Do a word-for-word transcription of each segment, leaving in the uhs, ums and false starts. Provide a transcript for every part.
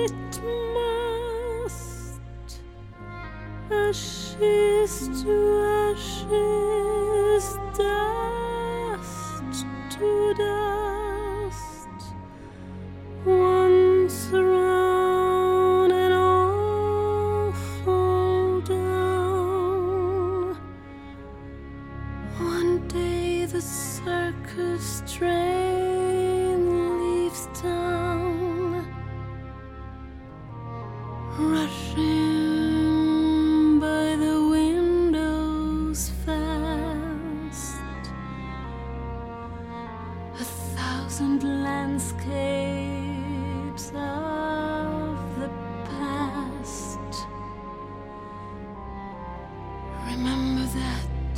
it must, ashes to ashes, dust to dust, once around and all fall down. One day the circus train leaves town, rushing by the windows fast. A thousand landscapes of the past. Remember that,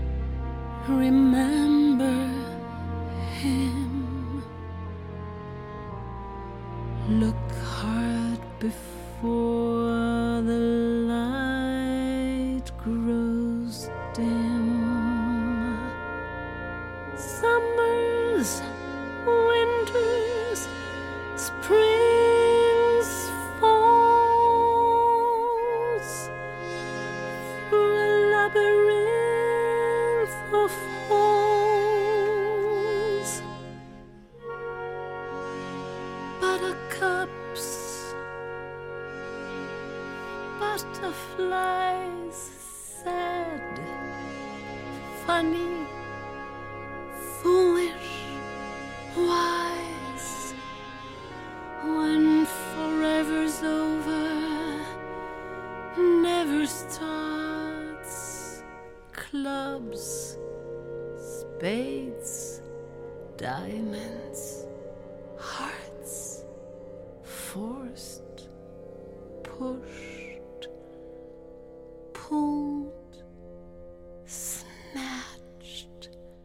remember him. Look hard before the light grows dim. Summers, winters, springs, falls, through a labyrinth of halls. Buttercups, butterflies, sad, funny, foolish, wise. When forever's over, never starts. Clubs, spades, diamonds, hearts, forced, pushed, pulled, snatched,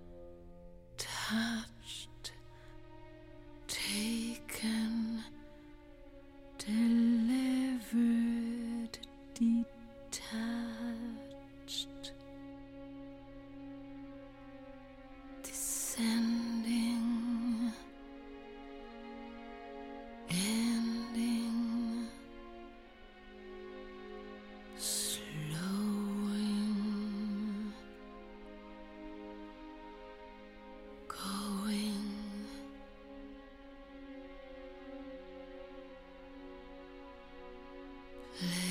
touched, taken, delivered, detached, descending, ending, slowing, going, living.